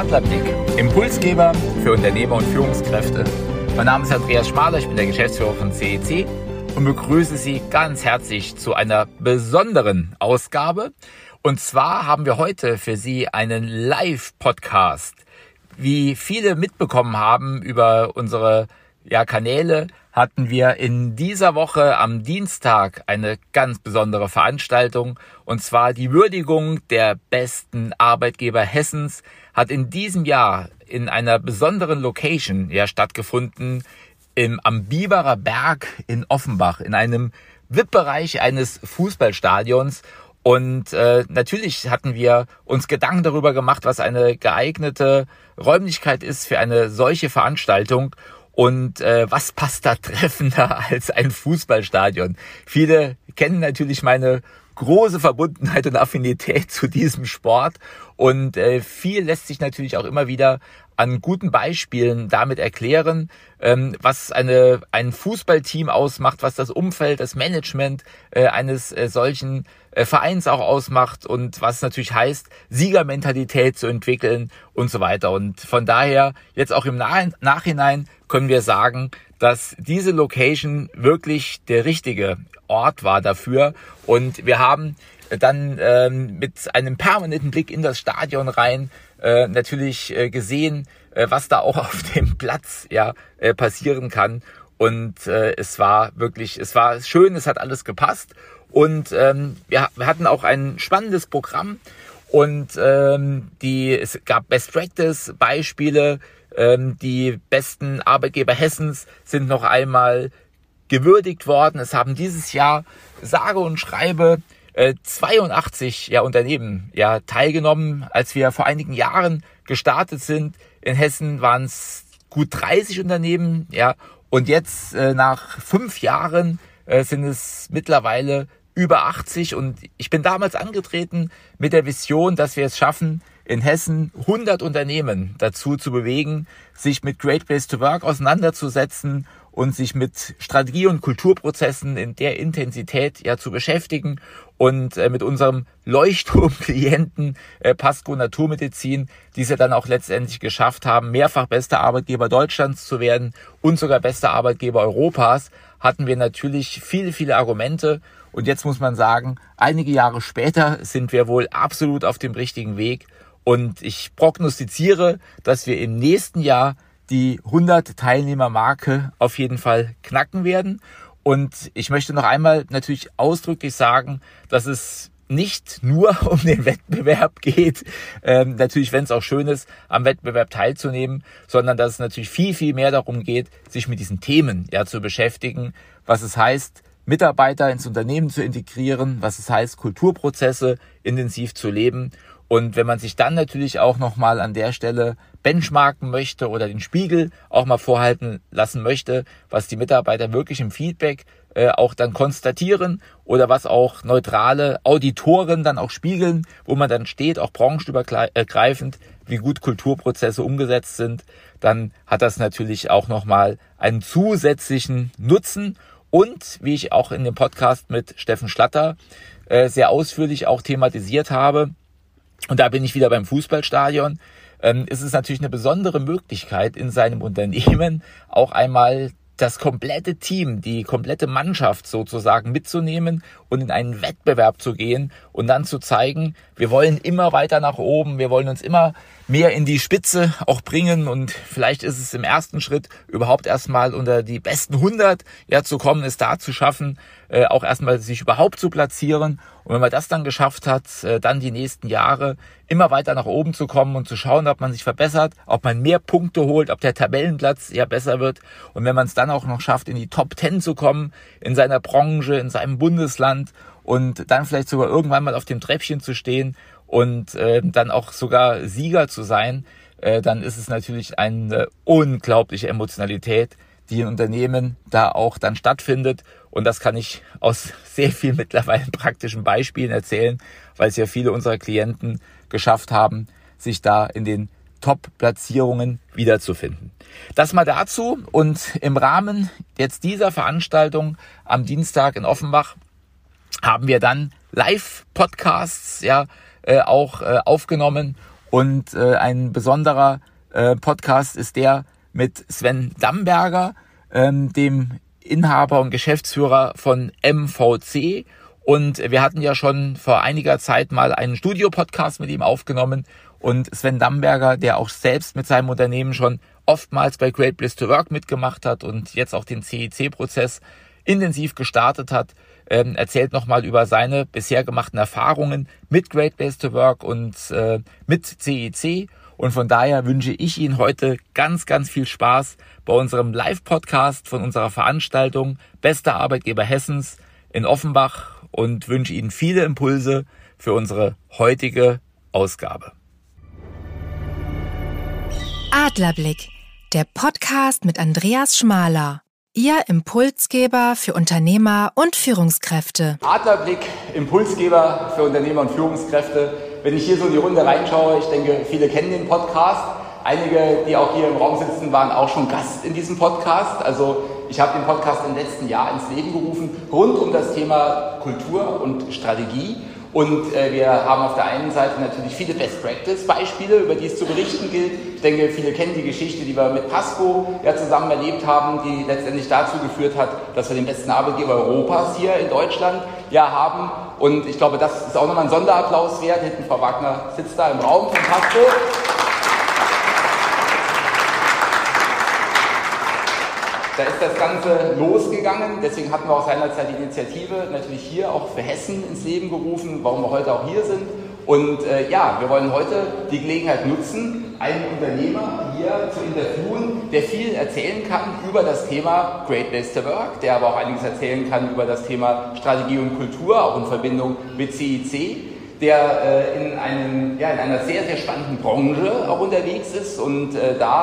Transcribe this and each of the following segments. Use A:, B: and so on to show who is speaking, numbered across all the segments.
A: Adlerblick, Impulsgeber für Unternehmer und Führungskräfte. Mein Name ist Andreas Schmaler, ich bin der Geschäftsführer von CEC und begrüße Sie ganz herzlich zu einer besonderen Ausgabe. Und zwar haben wir heute für Sie einen Live-Podcast. Wie viele mitbekommen haben über unsere Kanäle, hatten wir in dieser Woche am Dienstag eine ganz besondere Veranstaltung. Und zwar die Würdigung der besten Arbeitgeber Hessens hat in diesem Jahr in einer besonderen Location stattgefunden, am Biberer Berg in Offenbach, in einem VIP-Bereich eines Fußballstadions. Und natürlich hatten wir uns Gedanken darüber gemacht, was eine geeignete Räumlichkeit ist für eine solche Veranstaltung. Und was passt da treffender als ein Fußballstadion? Viele kennen natürlich meine große Verbundenheit und Affinität zu diesem Sport. Und viel lässt sich natürlich auch immer wieder an guten Beispielen damit erklären, was ein Fußballteam ausmacht, was das Umfeld, das Management eines solchen Vereins auch ausmacht und was natürlich heißt, Siegermentalität zu entwickeln und so weiter. Und von daher jetzt auch im Nachhinein können wir sagen, dass diese Location wirklich der richtige Ort war dafür. Und wir haben dann mit einem permanenten Blick in das Stadion rein natürlich gesehen, was da auch auf dem Platz passieren kann. Und es war schön, es hat alles gepasst. Und wir hatten auch ein spannendes Programm und es gab Best Practice Beispiele. Die besten Arbeitgeber Hessens sind noch einmal gewürdigt worden. Es haben dieses Jahr sage und schreibe 82 Unternehmen teilgenommen. Als wir vor einigen Jahren gestartet sind in Hessen, waren es gut 30 Unternehmen. Und jetzt nach 5 Jahren sind es mittlerweile über 80. Und ich bin damals angetreten mit der Vision, dass wir es schaffen, in Hessen 100 Unternehmen dazu zu bewegen, sich mit Great Place to Work auseinanderzusetzen und sich mit Strategie- und Kulturprozessen in der Intensität zu beschäftigen und mit unserem Leuchtturmklienten Pasco Naturmedizin, die es dann auch letztendlich geschafft haben, mehrfach bester Arbeitgeber Deutschlands zu werden und sogar bester Arbeitgeber Europas, hatten wir natürlich viele, viele Argumente. Und jetzt muss man sagen, einige Jahre später sind wir wohl absolut auf dem richtigen Weg. Und ich prognostiziere, dass wir im nächsten Jahr die 100 Teilnehmer-Marke auf jeden Fall knacken werden. Und ich möchte noch einmal natürlich ausdrücklich sagen, dass es nicht nur um den Wettbewerb geht, natürlich, wenn es auch schön ist, am Wettbewerb teilzunehmen, sondern dass es natürlich viel, viel mehr darum geht, sich mit diesen Themen zu beschäftigen, was es heißt, Mitarbeiter ins Unternehmen zu integrieren, was es heißt, Kulturprozesse intensiv zu leben. Und wenn man sich dann natürlich auch nochmal an der Stelle benchmarken möchte oder den Spiegel auch mal vorhalten lassen möchte, was die Mitarbeiter wirklich im Feedback auch dann konstatieren oder was auch neutrale Auditoren dann auch spiegeln, wo man dann steht, auch branchenübergreifend, wie gut Kulturprozesse umgesetzt sind, dann hat das natürlich auch nochmal einen zusätzlichen Nutzen. Und wie ich auch in dem Podcast mit Steffen Schlatter sehr ausführlich auch thematisiert habe, und da bin ich wieder beim Fußballstadion, ist es natürlich eine besondere Möglichkeit in seinem Unternehmen auch einmal das komplette Team, die komplette Mannschaft sozusagen mitzunehmen und in einen Wettbewerb zu gehen und dann zu zeigen, wir wollen immer weiter nach oben, wir wollen uns immer mehr in die Spitze auch bringen und vielleicht ist es im ersten Schritt überhaupt erstmal unter die besten 100 zu kommen, es da zu schaffen, auch erstmal sich überhaupt zu platzieren. Und wenn man das dann geschafft hat, dann die nächsten Jahre immer weiter nach oben zu kommen und zu schauen, ob man sich verbessert, ob man mehr Punkte holt, ob der Tabellenplatz besser wird. Und wenn man es dann auch noch schafft, in die Top 10 zu kommen, in seiner Branche, in seinem Bundesland und dann vielleicht sogar irgendwann mal auf dem Treppchen zu stehen und dann auch sogar Sieger zu sein, dann ist es natürlich eine unglaubliche Emotionalität, die in Unternehmen da auch dann stattfindet. Und das kann ich aus sehr vielen mittlerweile praktischen Beispielen erzählen, weil es ja viele unserer Klienten geschafft haben, sich da in den Top-Platzierungen wiederzufinden. Das mal dazu. Und im Rahmen jetzt dieser Veranstaltung am Dienstag in Offenbach haben wir dann Live-Podcasts auch aufgenommen Und ein besonderer Podcast ist der mit Sven Damberger, dem Inhaber und Geschäftsführer von MVC. Und wir hatten ja schon vor einiger Zeit mal einen Studio-Podcast mit ihm aufgenommen. Und Sven Damberger, der auch selbst mit seinem Unternehmen schon oftmals bei Great Place to Work mitgemacht hat und jetzt auch den CEC-Prozess intensiv gestartet hat, erzählt nochmal über seine bisher gemachten Erfahrungen mit Great Place to Work und mit CEC. Und von daher wünsche ich Ihnen heute ganz, ganz viel Spaß bei unserem Live-Podcast von unserer Veranstaltung Bester Arbeitgeber Hessens in Offenbach und wünsche Ihnen viele Impulse für unsere heutige Ausgabe.
B: Adlerblick, der Podcast mit Andreas Schmaler. Ihr Impulsgeber für Unternehmer und Führungskräfte.
A: Adlerblick, Impulsgeber für Unternehmer und Führungskräfte. Wenn ich hier so in die Runde reinschaue, ich denke, viele kennen den Podcast. Einige, die auch hier im Raum sitzen, waren auch schon Gast in diesem Podcast. Also ich habe den Podcast im letzten Jahr ins Leben gerufen, rund um das Thema Kultur und Strategie. Und wir haben auf der einen Seite natürlich viele Best-Practice-Beispiele, über die es zu berichten gilt. Ich denke, viele kennen die Geschichte, die wir mit Pasco ja zusammen erlebt haben, die letztendlich dazu geführt hat, dass wir den besten Arbeitgeber Europas hier in Deutschland ja haben. Und ich glaube, das ist auch nochmal ein Sonderapplaus wert. Hinten Frau Wagner sitzt da im Raum von Pasco. Da ist das Ganze losgegangen, deswegen hatten wir auch seinerzeit die Initiative natürlich hier auch für Hessen ins Leben gerufen, warum wir heute auch hier sind. Und wir wollen heute die Gelegenheit nutzen, einen Unternehmer hier zu interviewen, der viel erzählen kann über das Thema Great Place to Work, der aber auch einiges erzählen kann über das Thema Strategie und Kultur, auch in Verbindung mit CEC. Der in einer sehr, sehr spannenden Branche auch unterwegs ist und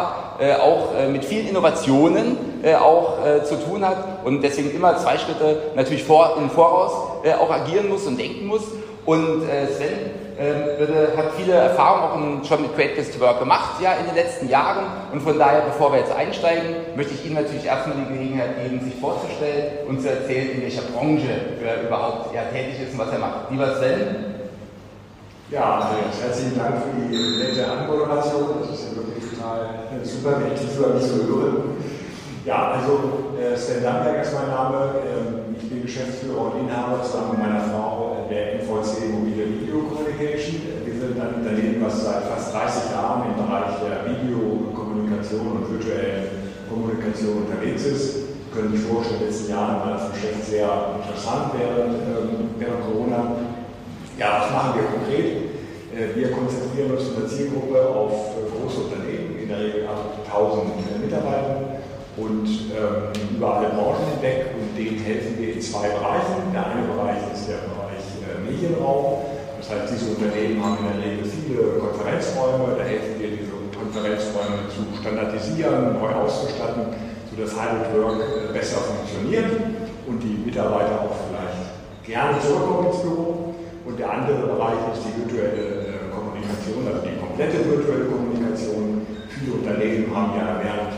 A: auch mit vielen Innovationen zu tun hat und deswegen immer 2 Schritte natürlich im Voraus auch agieren muss und denken muss. Und Sven hat viele Erfahrungen auch schon mit Great Place to Work gemacht in den letzten Jahren. Und von daher, bevor wir jetzt einsteigen, möchte ich Ihnen natürlich erstmal die Gelegenheit geben, sich vorzustellen und zu erzählen, in welcher Branche er überhaupt tätig ist und was er macht. Lieber Sven.
C: Ja, Andreas, herzlichen Dank für die nette Anmoderation. Das ist ja wirklich total super, wenn ich das über mich so höre. Ja, also Sven Damberger ist mein Name. Ich bin Geschäftsführer und Inhaber zusammen mit meiner Frau der MVC Mobile Video Communication. Wir sind ein Unternehmen, was seit fast 30 Jahren im Bereich der Videokommunikation und virtuellen Kommunikation unterwegs ist. Sie können sich vorstellen, in den letzten Jahren war das Geschäft sehr interessant während Corona. Ja, was machen wir konkret? Wir konzentrieren uns in der Zielgruppe auf große Unternehmen, in der Regel ab 1000 Mitarbeitern und über alle Branchen hinweg und denen helfen wir in 2 Bereichen. Der eine Bereich ist der Bereich Medienraum. Das heißt, diese Unternehmen haben in der Regel viele Konferenzräume, da helfen wir, diese Konferenzräume zu standardisieren, neu auszustatten, sodass Hybrid Work besser funktioniert und die Mitarbeiter auch vielleicht gerne zurückkommen ins Büro. Und der andere Bereich ist die virtuelle Kommunikation, also die komplette virtuelle Kommunikation. Viele Unternehmen haben ja während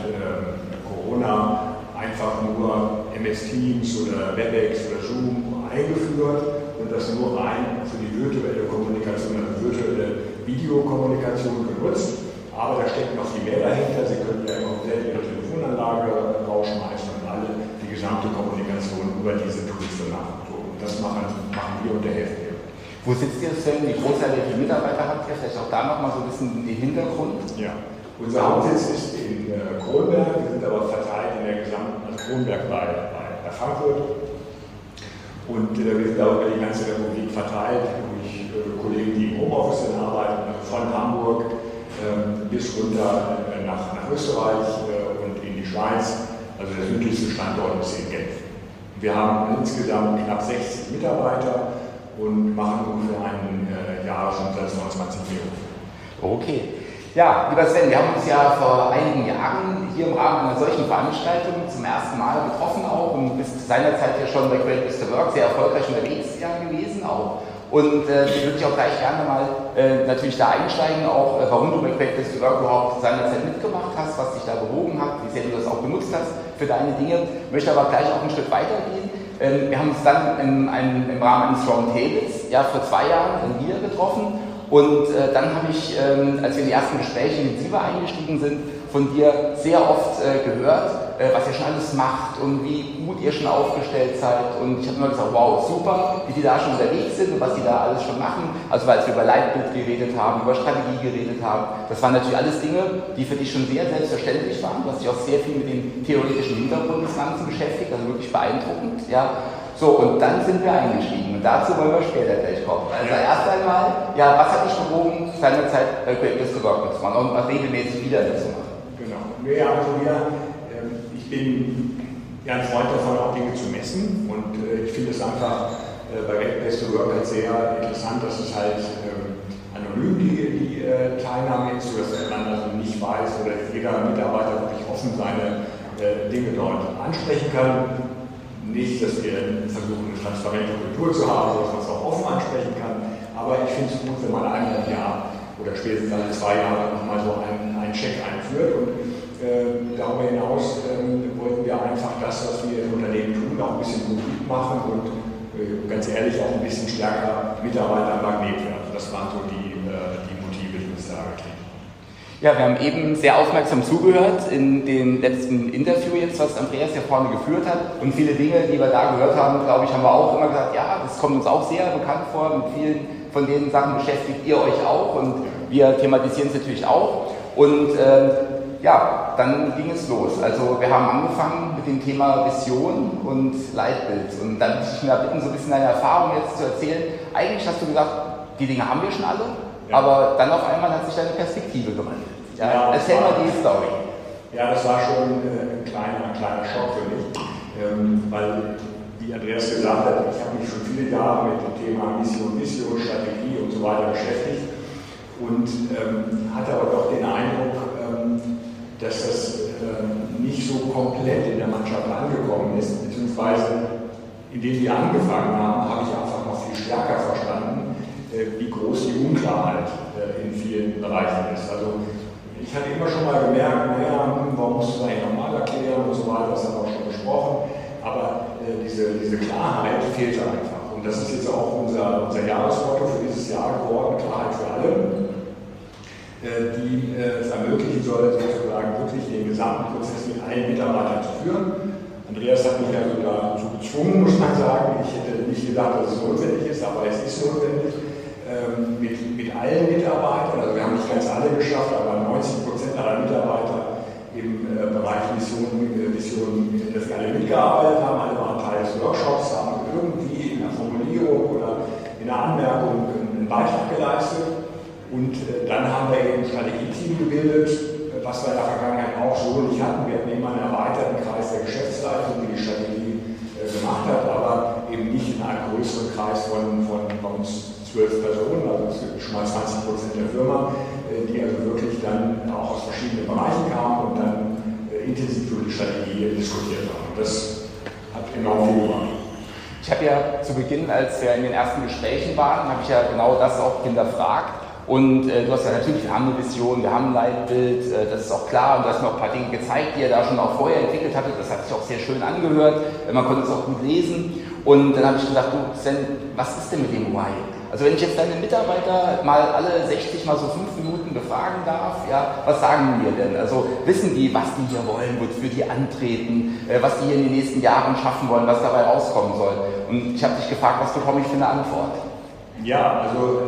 C: Corona einfach nur MS Teams oder WebEx oder Zoom eingeführt und das nur rein für die virtuelle Kommunikation, also virtuelle Videokommunikation genutzt. Aber da steckt noch viel mehr dahinter. Sie können ja komplett Ihre Telefonanlage rausschmeißen und alle die gesamte Kommunikation über diese Tools machen. Und das machen wir und der helfen wir.
A: Wo sitzt ihr denn? Wie groß seid ihr? Wie viele Mitarbeiter habt ihr? Vielleicht auch da nochmal so ein bisschen den Hintergrund.
C: Ja, unser Hauptsitz ist in Kronberg. Wir sind aber verteilt in der gesamten, also Kronberg bei Frankfurt. Und wir sind auch über die ganze Republik verteilt durch Kollegen, die im Homeoffice arbeiten, von Hamburg bis runter nach Österreich und in die Schweiz. Also der südlichste Standort ist in Genf. Wir haben insgesamt knapp 60 Mitarbeiter und machen ungefähr einen Jahresumsatz von 20 Millionen.
A: Okay. Ja, lieber Sven, wir haben uns ja vor einigen Jahren hier im Rahmen einer solchen Veranstaltung zum ersten Mal getroffen auch und bist seinerzeit ja schon bei Great Place to Work sehr erfolgreich unterwegs gewesen auch. Und ich würde auch gleich gerne mal natürlich da einsteigen, auch warum du bei Great Place to Work überhaupt seinerzeit mitgemacht hast, was dich da bewogen hat, wie sehr du das auch genutzt hast für deine Dinge. Ich möchte aber gleich auch einen Schritt weitergehen. Wir haben uns dann im Rahmen eines Roundtables vor 2 Jahren in Wien getroffen Und dann habe ich, als wir in die ersten Gespräche intensiver eingestiegen sind, von dir sehr oft gehört, was ihr schon alles macht und wie gut ihr schon aufgestellt seid. Und ich habe immer gesagt, wow, super, wie die da schon unterwegs sind und was die da alles schon machen. Also als wir über Leitbild geredet haben, über Strategie geredet haben, das waren natürlich alles Dinge, die für dich schon sehr selbstverständlich waren. Du hast dich auch sehr viel mit dem theoretischen Hintergrund des Ganzen beschäftigt, also wirklich beeindruckend. Ja. So, und dann sind wir eingestiegen und dazu wollen wir später gleich kommen. Also erst einmal, ja, was hat dich bewogen, seinerzeit Great Place to Work zu machen und auch regelmäßig wieder zu machen?
C: Genau. Ja, also ich bin ja ein Freund davon, auch Dinge zu messen und ich finde es einfach bei Great Place to Work halt sehr interessant, dass es halt anonym die Teilnahme ist, sodass man also nicht weiß oder jeder Mitarbeiter wirklich offen seine Dinge dort ansprechen kann. Nicht, dass wir versuchen, eine transparente Kultur zu haben, dass man es auch offen ansprechen kann. Aber ich finde es gut, wenn man einmal im Jahr oder spätestens alle 2 Jahre nochmal so einen Check einführt. Und darüber hinaus wollten wir einfach das, was wir im Unternehmen tun, auch ein bisschen gut machen und ganz ehrlich auch ein bisschen stärker Mitarbeitermagnet werden. Das waren so die Motive, die uns da getrieben haben.
A: Ja, wir haben eben sehr aufmerksam zugehört in dem letzten Interview jetzt, was Andreas hier vorne geführt hat. Und viele Dinge, die wir da gehört haben, glaube ich, haben wir auch immer gesagt, ja, das kommt uns auch sehr bekannt vor. Mit vielen von den Sachen beschäftigt ihr euch auch und wir thematisieren es natürlich auch. Und ja, dann ging es los. Also wir haben angefangen mit dem Thema Vision und Leitbild. Und dann möchte ich mir bitten, so ein bisschen deine Erfahrung jetzt zu erzählen. Eigentlich hast du gesagt, die Dinge haben wir schon alle. Ja. Aber dann auf einmal hat sich deine Perspektive gewandelt. Ja, erzähl mal die Story.
C: Ja, das war schon ein kleiner Schock für mich, weil, wie Andreas gesagt hat, ich habe mich schon viele Jahre mit dem Thema Mission, Strategie und so weiter beschäftigt und hatte aber doch den Eindruck, dass das nicht so komplett in der Mannschaft angekommen ist, beziehungsweise indem wir angefangen haben, habe ich einfach noch viel stärker verstanden, wie groß die Unklarheit in vielen Bereichen ist. Also ich hatte immer schon mal gemerkt, naja, warum musst du das eigentlich nochmal erklären und so weiter, das haben wir auch schon besprochen, aber diese Klarheit fehlte einfach. Und das ist jetzt auch unser Jahresmotto für dieses Jahr geworden, Klarheit für alle, die es ermöglichen soll, sozusagen wirklich den gesamten Prozess mit allen Mitarbeitern zu führen. Andreas hat mich also dazu gezwungen, muss man sagen. Ich hätte nicht gedacht, dass es notwendig ist, aber es ist notwendig. Mit allen Mitarbeitern, also wir haben nicht ganz alle geschafft, aber 90% aller Mitarbeiter im Bereich Mission, dass wir alle mitgearbeitet haben, alle waren Teil des Workshops, haben irgendwie in der Formulierung oder in der Anmerkung einen Beitrag geleistet und dann haben wir eben ein Strategieteam gebildet, was wir in der Vergangenheit auch so nicht hatten. Wir hatten immer einen erweiterten Kreis der Geschäftsleitung, die die Strategie gemacht hat, aber eben nicht in einem größeren Kreis von bei uns 12 Personen, also es gibt schon mal 20% der Firma, die also wirklich dann auch aus verschiedenen Bereichen kamen und dann intensiv über die Strategie diskutiert haben. Das hat enorm viel gemacht.
A: Ich habe ja zu Beginn, als wir in den ersten Gesprächen waren, habe ich ja genau das auch hinterfragt. Und du hast ja natürlich, wir haben eine Vision, wir haben ein Leitbild, das ist auch klar. Und du hast mir auch ein paar Dinge gezeigt, die ihr da schon auch vorher entwickelt hattet. Das hat sich auch sehr schön angehört. Man konnte es auch gut lesen. Und dann habe ich gedacht, du, Sven, was ist denn mit dem Why? Also wenn ich jetzt deine Mitarbeiter mal alle 60 mal so 5 Minuten befragen darf, ja, was sagen die mir denn? Also wissen die, was die hier wollen, wofür die antreten, was die hier in den nächsten Jahren schaffen wollen, was dabei rauskommen soll? Und ich habe dich gefragt, was bekomme ich für eine Antwort?
C: Ja, also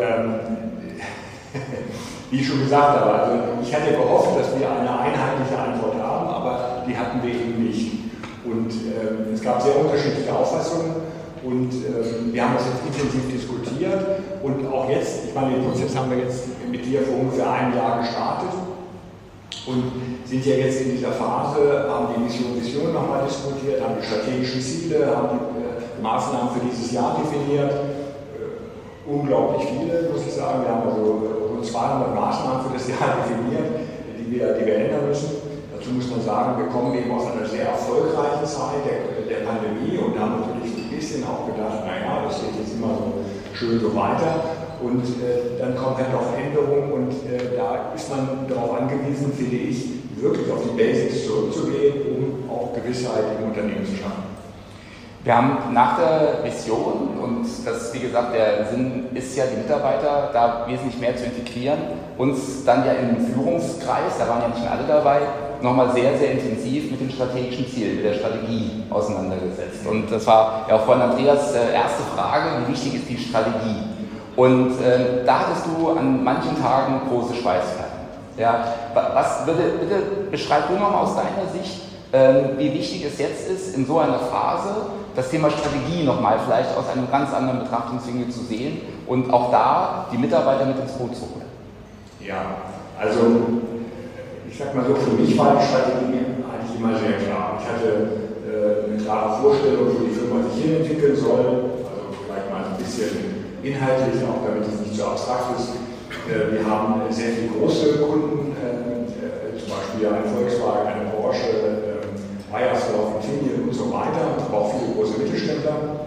C: wie ich schon gesagt habe, also ich hatte gehofft, dass wir eine einheitliche Antwort haben, aber die hatten wir eben nicht. Und es gab sehr unterschiedliche Auffassungen. Und wir haben das jetzt intensiv diskutiert und auch jetzt, ich meine, den Prozess haben wir jetzt mit dir vor ungefähr einem Jahr gestartet und sind ja jetzt in dieser Phase, haben die Vision nochmal diskutiert, haben die strategischen Ziele, haben die Maßnahmen für dieses Jahr definiert. Unglaublich viele, muss ich sagen. Wir haben also rund 200 Maßnahmen für das Jahr definiert, die wir ändern müssen. Dazu muss man sagen, wir kommen eben aus einer sehr erfolgreichen Zeit der Pandemie und haben natürlich so ein bisschen auch gedacht, naja, das geht jetzt immer so schön so weiter. Und dann kommen halt auch Änderungen und da ist man darauf angewiesen, finde ich, wirklich auf die Basics zurückzugehen, um auch Gewissheit im Unternehmen zu schaffen.
A: Wir haben nach der Vision, und das, wie gesagt, der Sinn ist ja, die Mitarbeiter da wesentlich mehr zu integrieren, uns dann ja in den Führungskreis, da waren ja nicht mehr alle dabei, nochmal sehr, sehr intensiv mit den strategischen Zielen, mit der Strategie auseinandergesetzt. Und das war ja auch von Andreas erste Frage, wie wichtig ist die Strategie? Und da hattest du an manchen Tagen große Schweißperlen. Ja, bitte beschreib du nochmal aus deiner Sicht, wie wichtig es jetzt ist, in so einer Phase das Thema Strategie nochmal vielleicht aus einem ganz anderen Betrachtungswinkel zu sehen und auch da die Mitarbeiter mit ins Boot zu holen.
C: Ja, also ich sag mal so, für mich war die Strategie eigentlich immer sehr klar. Ich hatte eine klare Vorstellung, wo die Firma sich hin entwickeln soll, also vielleicht mal ein bisschen inhaltlich, auch damit es nicht so abstrakt ist. Wir haben sehr viele große Kunden, zum Beispiel eine Volkswagen, eine Porsche, Bayersdorf, Infineon und so weiter, aber auch viele große Mittelständler.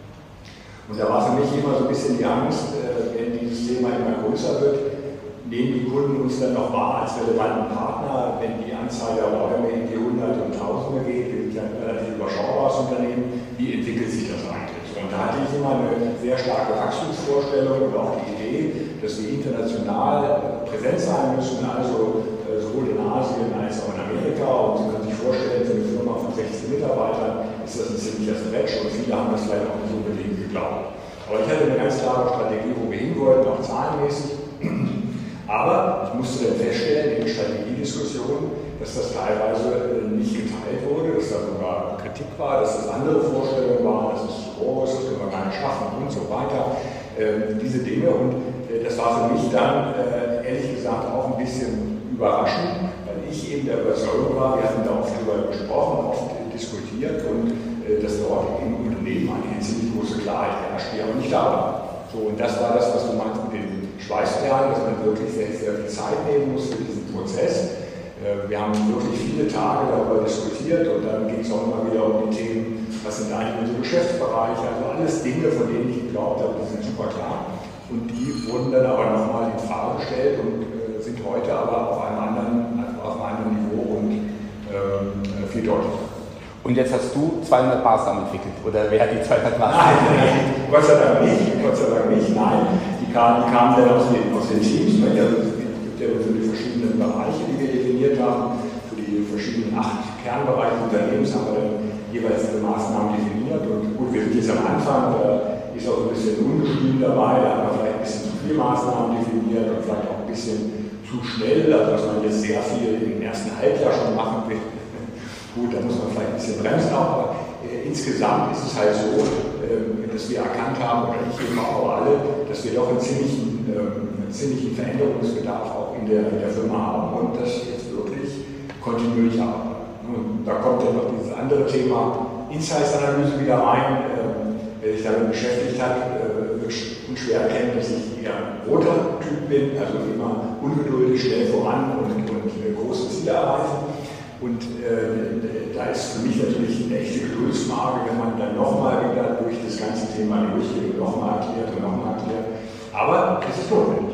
C: Und da war für mich immer so ein bisschen die Angst, wenn dieses Thema immer größer wird, nehmen die Kunden uns dann noch wahr als relevanten Partner, wenn die Anzahl der Räume in die Hunderte und Tausende geht. Wir sind ja ein relativ überschaubares Unternehmen. Wie entwickelt sich das eigentlich? Und da hatte ich immer eine sehr starke Wachstumsvorstellung und auch die Idee, dass wir international präsent sein müssen, also sowohl in Asien als auch in Amerika. Und Sie können sich vorstellen, für eine Firma von 16 Mitarbeitern ist das ein ziemlicher Stretch und viele haben das vielleicht auch nicht unbedingt geglaubt. Aber ich hatte eine ganz klare Strategie, wo wir hin wollten, auch zahlenmäßig. Aber ich musste dann feststellen in der Strategiediskussion, dass das teilweise nicht geteilt wurde, dass da sogar Kritik war, dass das andere Vorstellungen waren, das ist zu groß, das können wir gar nicht schaffen und so weiter. Diese Dinge, und das war für mich dann ehrlich gesagt auch ein bisschen überraschend, weil ich eben der Überzeugung war, wir hatten da oft darüber gesprochen, oft diskutiert und dass dort im Unternehmen eine ziemlich große Klarheit herrscht, die aber nicht da war. So, und das war das, was du meinst mit den Schweißperlen, dass man wirklich sehr, sehr viel Zeit nehmen muss für diesen Prozess. Wir haben wirklich viele Tage darüber diskutiert und dann ging es auch immer wieder um die Themen, was sind eigentlich unsere Geschäftsbereiche, also alles Dinge, von denen ich geglaubt habe, die sind super klar. Und die wurden dann aber nochmal in Frage gestellt und sind heute aber auf einem anderen Niveau und viel deutlicher.
A: Und jetzt hast du 200 Maßnahmen entwickelt, oder wer hat die 200 Maßnahmen entwickelt?
C: Nein, Gott sei Dank nicht, nein. Die kamen dann aus den Teams, weil es gibt ja für die verschiedenen Bereiche, die wir definiert haben, für die verschiedenen 8 Kernbereiche Unternehmens haben wir dann jeweils diese Maßnahmen definiert. Und gut, wir sind jetzt am Anfang, da ist auch ein bisschen Ungestüm dabei, da haben wir vielleicht ein bisschen zu viele Maßnahmen definiert und vielleicht auch ein bisschen zu schnell, also dass man jetzt sehr viel im ersten Halbjahr schon machen will. Gut, da muss man vielleicht ein bisschen bremsen auch, aber insgesamt ist es halt so, dass wir erkannt haben, oder ich eben auch alle, dass wir doch einen ziemlichen Veränderungsbedarf auch in der Firma haben und das jetzt wirklich kontinuierlich arbeiten. Und da kommt ja noch dieses andere Thema Insights-Analyse wieder rein. Wer sich damit beschäftigt hat, wird unschwer erkennen, dass ich eher ein roter Typ bin, also immer ungeduldig, schnell voran und große Ziele erreichen. Und da ist für mich natürlich eine echte Geduldsfrage, wenn man dann nochmal wieder durch das ganze Thema durchgeht und nochmal erklärt und nochmal erklärt. Aber es ist notwendig.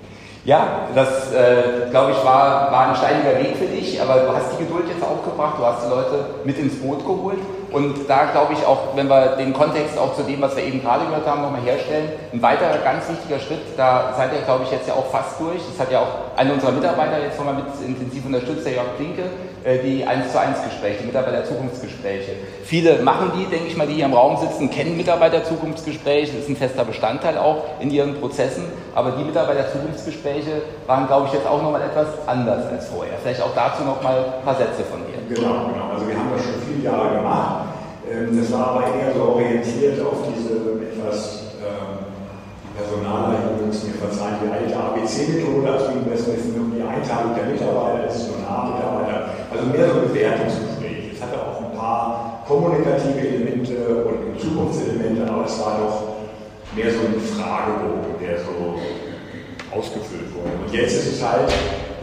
A: Ja, das glaube ich war ein steiniger Weg für dich, aber du hast die Geduld jetzt aufgebracht, du hast die Leute mit ins Boot geholt. Und da glaube ich auch, wenn wir den Kontext auch zu dem, was wir eben gerade gehört haben, nochmal herstellen, ein weiterer ganz wichtiger Schritt, da seid ihr, glaube ich, jetzt ja auch fast durch. Das hat ja auch einer unserer Mitarbeiter jetzt nochmal mit intensiv unterstützt, der Jörg Klinke, die 1:1 Gespräche, Mitarbeiter-Zukunftsgespräche. Viele machen die, denke ich mal, die hier im Raum sitzen, kennen Mitarbeiter-Zukunftsgespräche, das ist ein fester Bestandteil auch in ihren Prozessen, aber die Mitarbeiter-Zukunftsgespräche waren, glaube ich, jetzt auch nochmal etwas anders als vorher. Vielleicht auch dazu nochmal ein paar Sätze von dir.
C: Genau. Also wir haben das schon viele Jahre gemacht. Das war aber eher so orientiert auf diese etwas Personaler, ich muss mir verzeihen, die alte ABC-Methode, also das ist nur die Einteilung der Mitarbeiter, das ist so ein A-Mitarbeiter, also mehr so ein Bewertungsgespräch. Es hatte auch ein paar kommunikative Elemente und Zukunftselemente, aber es war doch mehr so ein Fragebogen, der so ausgefüllt wurde. Und jetzt ist es halt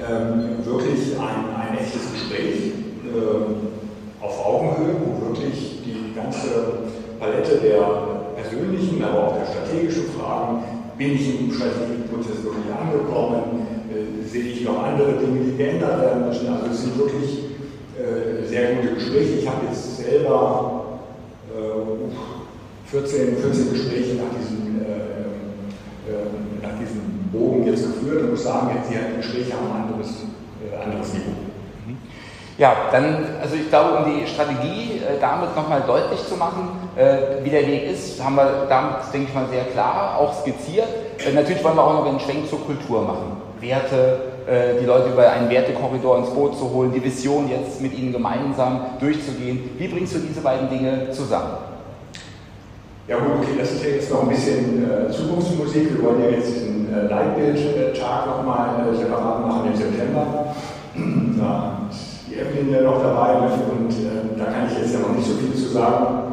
C: wirklich ein echtes Gespräch auf Augenhöhe, wo wirklich die ganze Palette der persönlichen, aber auch der strategischen Fragen, bin ich im Strategieprozess wirklich angekommen, sehe ich noch andere Dinge, die geändert werden müssen. Also es sind wirklich sehr gute Gespräche. Ich habe jetzt selber 14 Gespräche nach diesem Bogen jetzt geführt und muss sagen, jetzt die Gespräche haben ein anderes Niveau.
A: Ja, dann, also ich glaube, um die Strategie damit nochmal deutlich zu machen, wie der Weg ist, haben wir damit, denke ich mal, sehr klar auch skizziert. Natürlich wollen wir auch noch einen Schwenk zur Kultur machen. Werte, die Leute über einen Wertekorridor ins Boot zu holen, die Vision jetzt mit ihnen gemeinsam durchzugehen. Wie bringst du diese beiden Dinge zusammen?
C: Ja gut, okay, das ist ja jetzt noch ein bisschen Zukunftsmusik. Wir wollen ja jetzt diesen Leitbild-Tag nochmal separat machen im September. Da ist die Evelyn ja noch dabei und da kann ich jetzt ja noch nicht so viel zu sagen.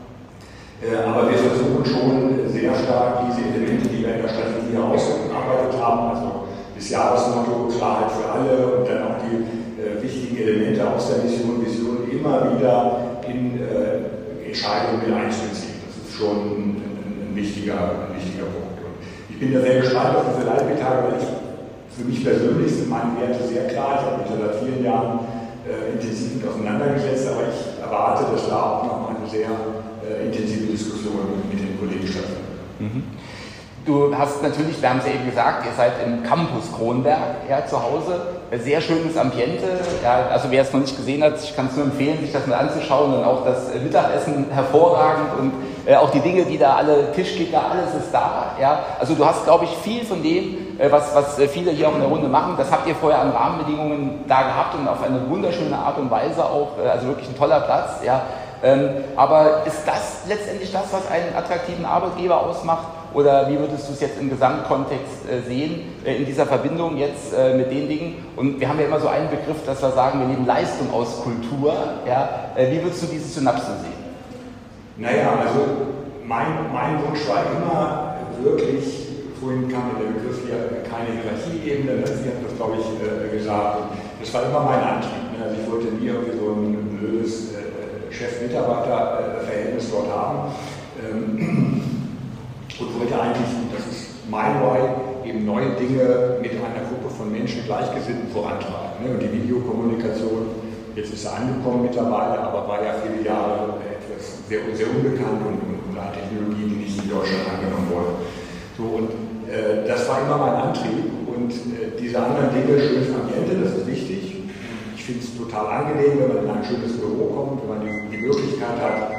C: Aber wir versuchen schon sehr stark diese Elemente, die wir in der Strategie ausgearbeitet haben, also das Jahresmotto Klarheit für alle und dann auch die wichtigen Elemente aus der Vision immer wieder in Entscheidungen mit einzubeziehen. Das ist schon ein wichtiger Punkt. Und ich bin da sehr gespannt auf diese Leitbildtage, weil für mich persönlich sind meine Werte sehr klar. Ich habe mich da seit vielen Jahren intensiv mit auseinandergesetzt, aber ich erwarte, dass da auch noch eine sehr intensive Diskussion mit den Kollegen stattfindet.
A: Mhm. Du hast natürlich, wir haben es ja eben gesagt, ihr seid im Campus Kronberg zu Hause. Sehr schönes Ambiente. Ja, also wer es noch nicht gesehen hat, ich kann es nur empfehlen, sich das mal anzuschauen und auch das Mittagessen hervorragend und auch die Dinge, die da alle, Tischkicker, alles ist da. Ja. Also du hast, glaube ich, viel von dem, was viele hier auch in der Runde machen, das habt ihr vorher an Rahmenbedingungen da gehabt und auf eine wunderschöne Art und Weise auch, also wirklich ein toller Platz. Ja. Aber ist das letztendlich das, was einen attraktiven Arbeitgeber ausmacht? Oder wie würdest du es jetzt im Gesamtkontext sehen, in dieser Verbindung jetzt mit den Dingen? Und wir haben ja immer so einen Begriff, dass wir sagen, wir nehmen Leistung aus Kultur. Ja? Wie würdest du diese Synapse sehen?
C: Naja, also mein Wunsch war immer wirklich, vorhin kam der Begriff hier, keine Hierarchieebene, Sie hat das, glaube ich, gesagt. Das war immer mein Antrieb. Also ich wollte nie irgendwie so ein blödes Chef-Mitarbeiter-Verhältnis dort haben. Und wollte eigentlich, und das ist mein Why, eben neue Dinge mit einer Gruppe von Menschen Gleichgesinnten vorantreiben. Und die Videokommunikation, jetzt ist sie angekommen mittlerweile, aber war ja viele Jahre etwas sehr, sehr unbekannt und eine Technologie, die nicht in Deutschland angenommen wurde. So, und das war immer mein Antrieb. Und diese anderen Dinge, schönes Ambiente, das ist wichtig. Ich finde es total angenehm, wenn man in ein schönes Büro kommt, wenn man die Möglichkeit hat,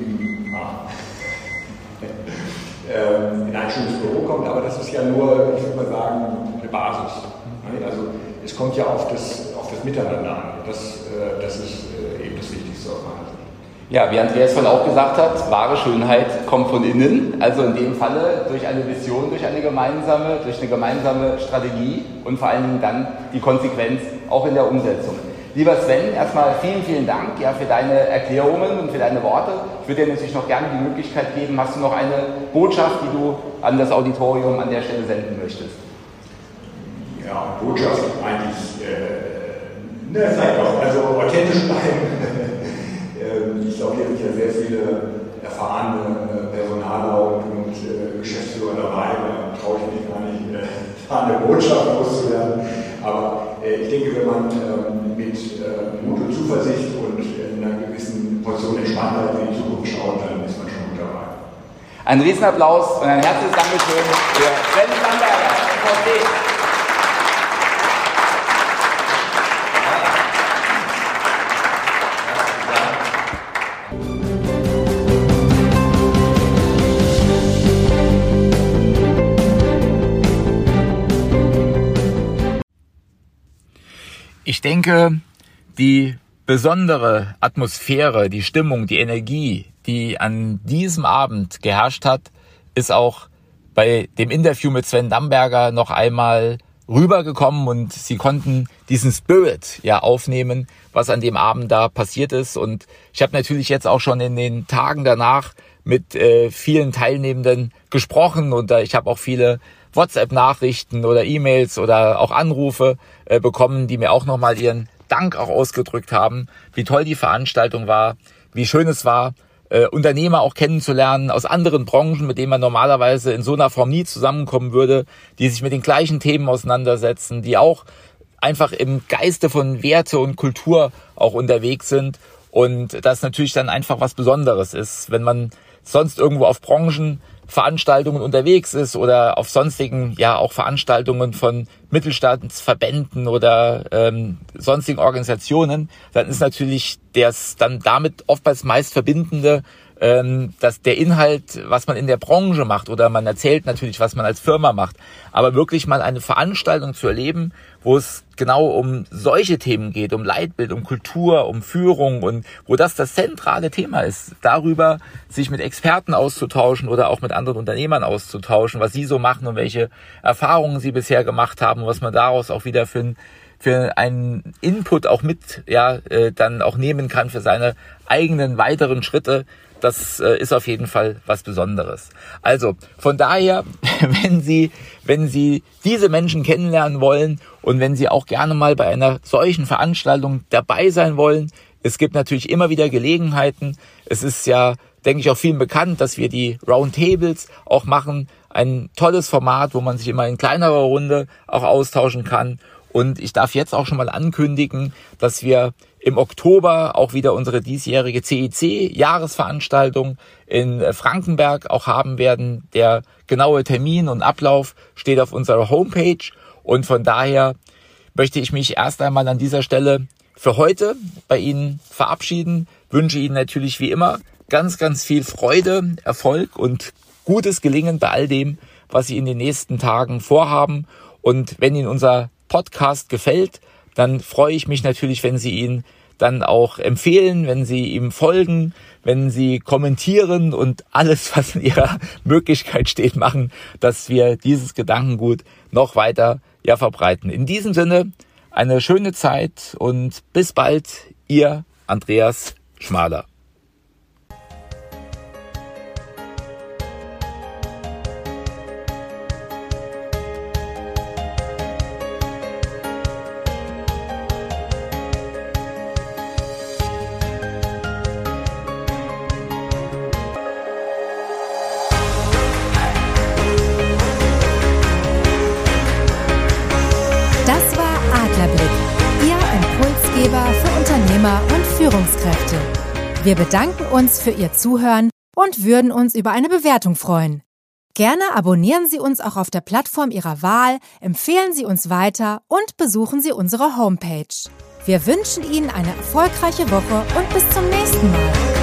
C: in ein schönes Büro kommt, aber das ist ja nur, ich würde mal sagen, eine Basis. Also es kommt ja auf das Miteinander an. Das ist eben das Wichtigste aus meiner Sicht.
A: Ja, wie Andreas vorhin auch gesagt hat, wahre Schönheit kommt von innen, also in dem Falle durch eine Vision, durch eine gemeinsame Strategie und vor allen Dingen dann die Konsequenz auch in der Umsetzung. Lieber Sven, erstmal vielen, vielen Dank für deine Erklärungen und für deine Worte. Ich würde dir natürlich noch gerne die Möglichkeit geben, hast du noch eine Botschaft, die du an das Auditorium an der Stelle senden möchtest?
C: Ja, Botschaft eigentlich, vielleicht auch, also authentisch bleiben. Ich glaube, hier sind ja sehr viele erfahrene Personaler und Geschäftsführer dabei, da traue ich mich gar nicht, da eine Botschaft loszuwerden. Aber ich denke, wenn man mit Mut und Zuversicht und einer gewissen Portion Entspanntheit in die Zukunft schaut, dann ist man schon gut dabei.
A: Ein Riesenapplaus und ein herzliches Dankeschön für Sven Bamberger, VfD. Ich denke, die besondere Atmosphäre, die Stimmung, die Energie, die an diesem Abend geherrscht hat, ist auch bei dem Interview mit Sven Bamberger noch einmal rübergekommen und Sie konnten diesen Spirit aufnehmen, was an dem Abend da passiert ist. Und ich habe natürlich jetzt auch schon in den Tagen danach mit vielen Teilnehmenden gesprochen und ich habe auch viele WhatsApp-Nachrichten oder E-Mails oder auch Anrufe bekommen, die mir auch nochmal ihren Dank auch ausgedrückt haben, wie toll die Veranstaltung war, wie schön es war, Unternehmer auch kennenzulernen aus anderen Branchen, mit denen man normalerweise in so einer Form nie zusammenkommen würde, die sich mit den gleichen Themen auseinandersetzen, die auch einfach im Geiste von Werte und Kultur auch unterwegs sind und das natürlich dann einfach was Besonderes ist, wenn man sonst irgendwo auf Branchenveranstaltungen unterwegs ist oder auf sonstigen, ja auch Veranstaltungen von Mittelstandsverbänden oder sonstigen Organisationen, dann ist natürlich das dann damit oftmals meist verbindende, dass der Inhalt, was man in der Branche macht, oder man erzählt natürlich, was man als Firma macht, aber wirklich mal eine Veranstaltung zu erleben, wo es genau um solche Themen geht, um Leitbild, um Kultur, um Führung und wo das zentrale Thema ist, darüber sich mit Experten auszutauschen oder auch mit anderen Unternehmern auszutauschen, was sie so machen und welche Erfahrungen sie bisher gemacht haben und was man daraus auch wieder für einen Input auch mit, dann auch nehmen kann für seine eigenen weiteren Schritte. Das ist auf jeden Fall was Besonderes. Also von daher, wenn Sie diese Menschen kennenlernen wollen und wenn Sie auch gerne mal bei einer solchen Veranstaltung dabei sein wollen, es gibt natürlich immer wieder Gelegenheiten. Es ist ja, denke ich, auch vielen bekannt, dass wir die Roundtables auch machen. Ein tolles Format, wo man sich immer in kleinerer Runde auch austauschen kann. Und ich darf jetzt auch schon mal ankündigen, dass wir im Oktober auch wieder unsere diesjährige CEC-Jahresveranstaltung in Frankenberg auch haben werden. Der genaue Termin und Ablauf steht auf unserer Homepage. Und von daher möchte ich mich erst einmal an dieser Stelle für heute bei Ihnen verabschieden. Wünsche Ihnen natürlich wie immer ganz, ganz viel Freude, Erfolg und gutes Gelingen bei all dem, was Sie in den nächsten Tagen vorhaben. Und wenn Ihnen unser Podcast gefällt, dann freue ich mich natürlich, wenn Sie ihn dann auch empfehlen, wenn Sie ihm folgen, wenn Sie kommentieren und alles, was in Ihrer Möglichkeit steht, machen, dass wir dieses Gedankengut noch weiter verbreiten. In diesem Sinne eine schöne Zeit und bis bald, Ihr Andreas Schmaler.
B: Für Unternehmer und Führungskräfte. Wir bedanken uns für Ihr Zuhören und würden uns über eine Bewertung freuen. Gerne abonnieren Sie uns auch auf der Plattform Ihrer Wahl, empfehlen Sie uns weiter und besuchen Sie unsere Homepage. Wir wünschen Ihnen eine erfolgreiche Woche und bis zum nächsten Mal.